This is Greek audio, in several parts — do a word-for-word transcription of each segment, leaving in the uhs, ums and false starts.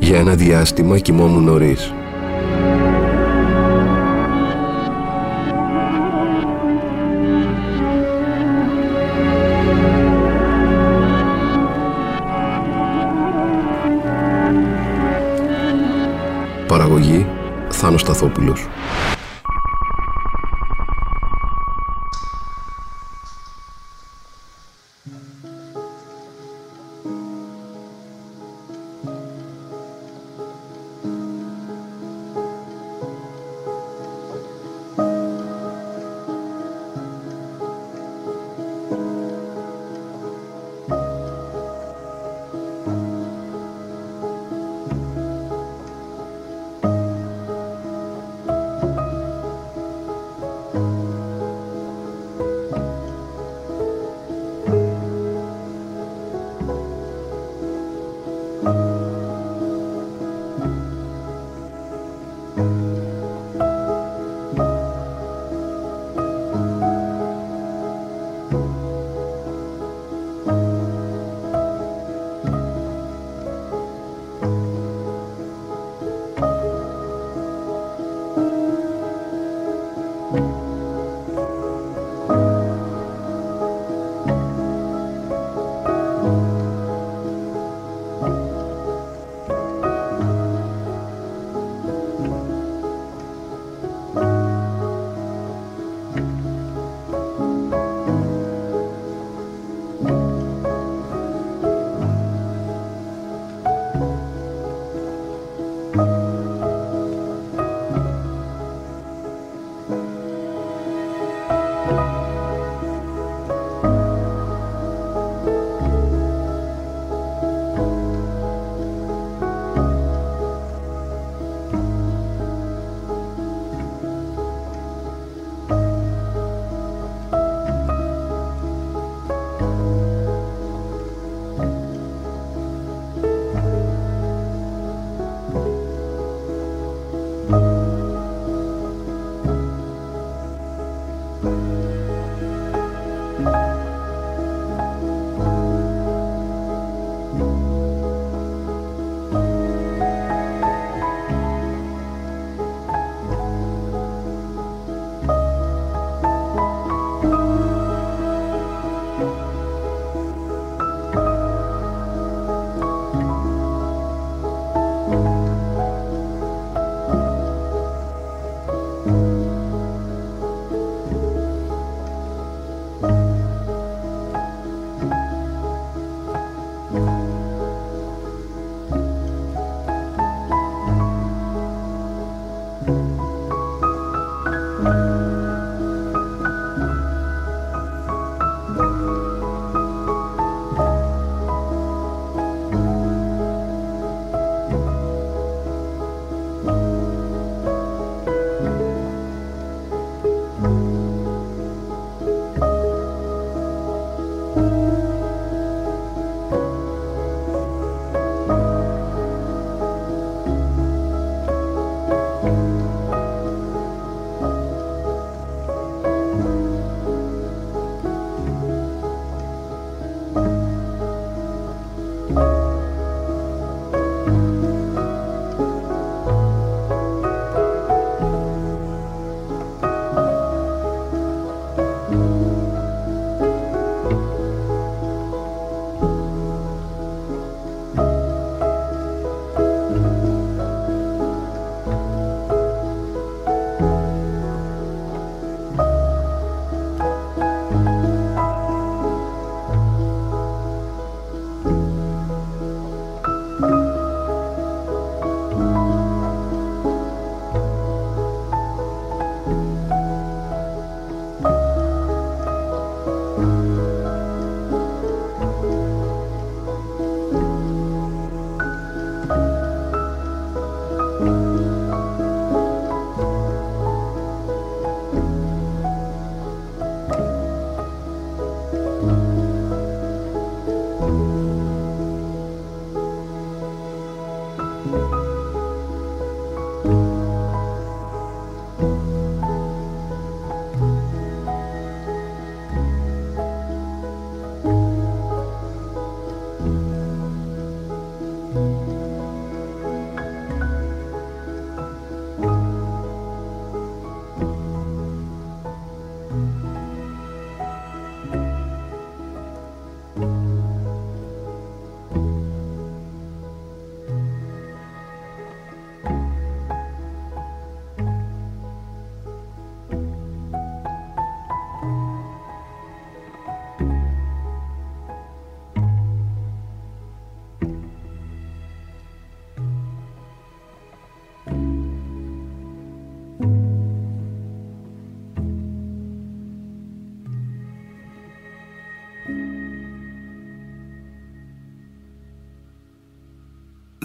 Για ένα διάστημα κοιμόμουν νωρίς. Παραγωγή Θάνος Σταθόπουλος.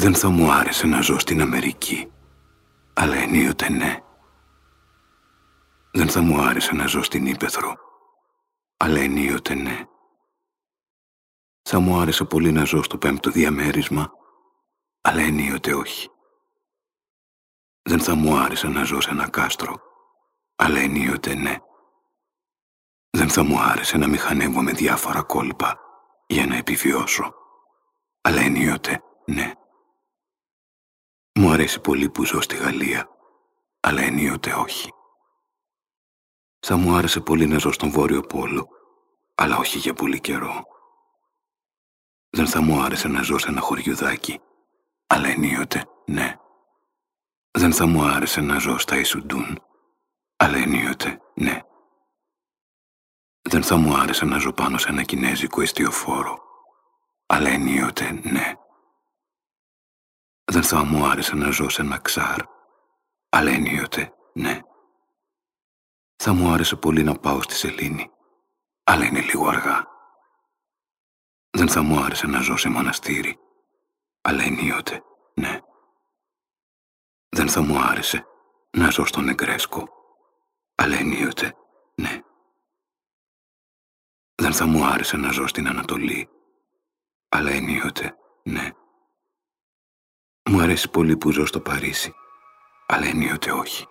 Δεν θα μου άρεσε να ζω στην Αμερική, αλλά ενίοτε ναι. Δεν θα μου άρεσε να ζω στην Ήπεθρο, αλλά ενίοτε ναι. Θα μου άρεσε πολύ να ζω στο πέμπτο διαμέρισμα, αλλά ενίοτε όχι. Δεν θα μου άρεσε να ζω σε ένα κάστρο, αλλά ενίοτε ναι. Δεν θα μου άρεσε να μηχανεύω με διάφορα κόλπα για να επιβιώσω, αλλά ενίοτε ναι. Μου αρέσει πολύ που ζω στη Γαλλία, αλλά ενίοτε όχι. Θα μου άρεσε πολύ να ζω στον Βόρειο Πόλο, αλλά όχι για πολύ καιρό. Δεν θα μου άρεσε να ζω σε ένα χωριουδάκι, αλλά ενίοτε ναι. Δεν θα μου άρεσε να ζω στα Ισουντούν, αλλά ενίοτε ναι. Δεν θα μου άρεσε να ζω πάνω σε ένα κινέζικο εστιοφόρο, αλλά ενίοτε ναι. Δεν θα μου άρεσε να ζω σε ένα ξάρ, αλλά ενίοτε ναι. Θα μου άρεσε πολύ να πάω στη Σελήνη, αλλά είναι λίγο αργά. Δεν θα μου άρεσε να ζω σε μοναστήρι, αλλά ενίοτε ναι. Δεν θα μου άρεσε να ζω στον Νεγκρέσκο, αλλά ενίοτε ναι. Δεν θα μου άρεσε να ζω στην Ανατολή, αλλά ενίοτε ναι. Μου αρέσει πολύ που ζω στο Παρίσι, αλλά ενίοτε όχι.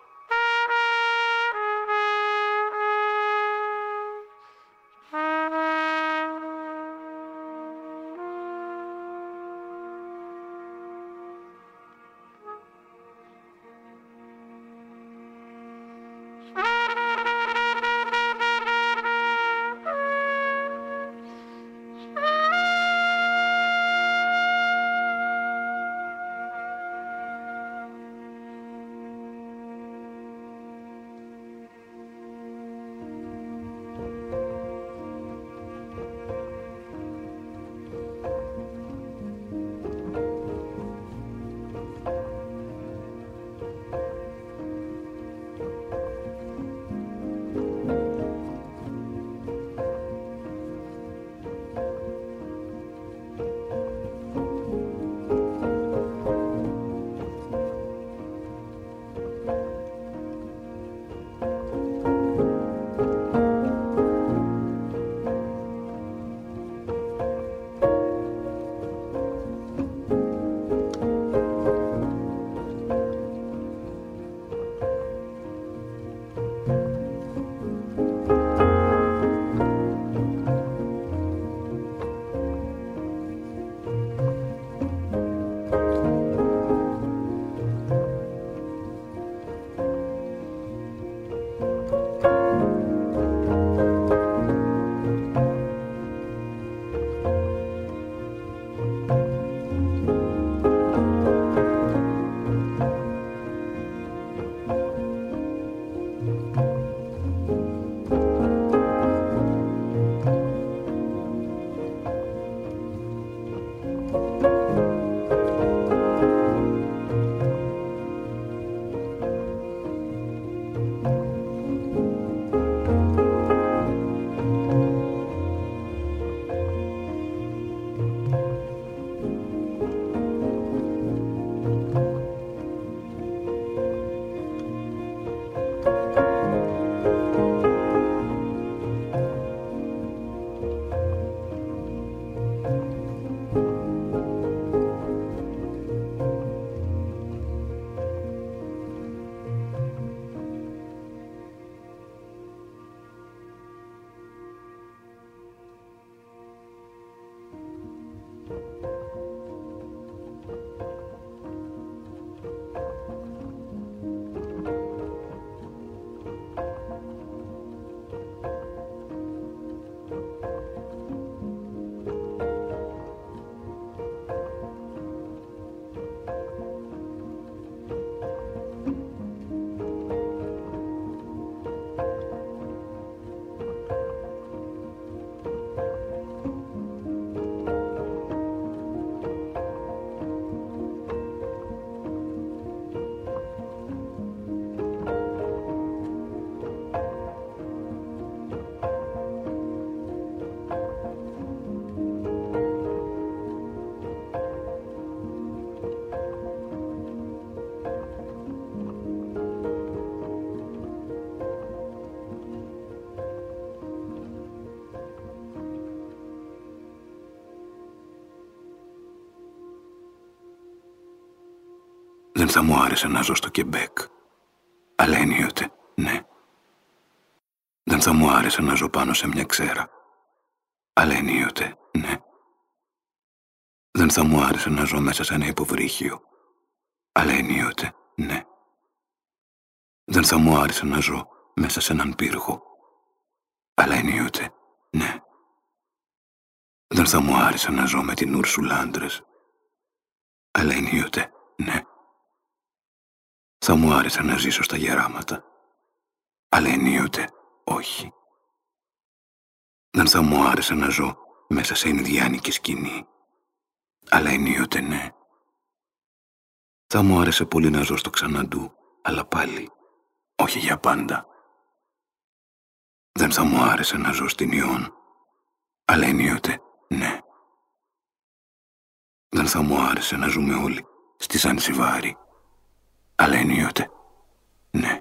θα μου άρεσε να ζω στο Κεμπέκ. Αλλά ενίοτε, ναι. Δεν θα μου άρεσε να ζω πάνω σε μια ξέρα. Αλλά ενίοτε, ναι. Δεν θα μου άρεσε να ζω μέσα σε ένα υποβρύχιο. Αλλά ενίοτε, ναι. Δεν θα μου άρεσε να ζω μέσα σε έναν πύργο. Αλλά ενίοτε, ναι. Δεν θα μου άρεσε να ζω με την Ούρσουλα άντρες. Αλλά ενίοτε, ναι. Θα μου άρεσε να ζήσω στα γεράματα. Αλλά ενίοτε, όχι. Δεν θα μου άρεσε να ζω μέσα σε ινδιάνικη σκηνή. Αλλά ενίοτε, ναι. Θα μου άρεσε πολύ να ζω στο Ξαναντού, αλλά πάλι, όχι για πάντα. Δεν θα μου άρεσε να ζω στην Ιόν, αλλά ενίοτε, ναι. Δεν θα μου άρεσε να ζούμε όλοι στη Ζανζιβάρη, αλλά ενίοτε, ναι.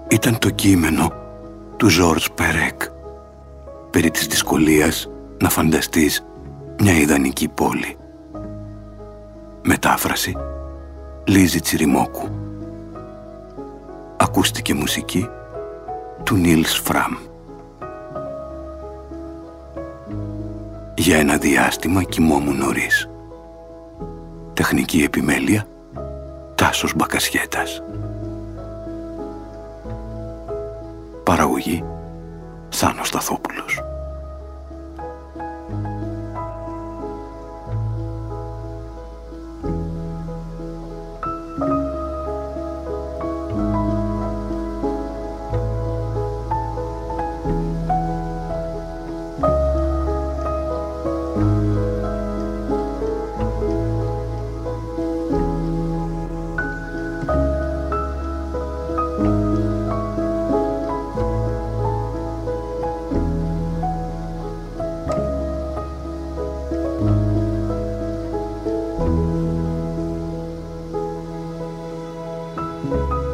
ήταν το κείμενο του Ζορζ Περέκ περί της δυσκολίας να φανταστείς μια ιδανική πόλη. Μετάφραση Λίζη Τσιριμόκου. Ακούστηκε μουσική του Νίλς Φραμ. Για ένα διάστημα κοιμόμουν νωρίς. Τεχνική επιμέλεια Τάσος Μπακασιέτας. Παραγωγή Θάνος Σταθόπουλος. Thank you.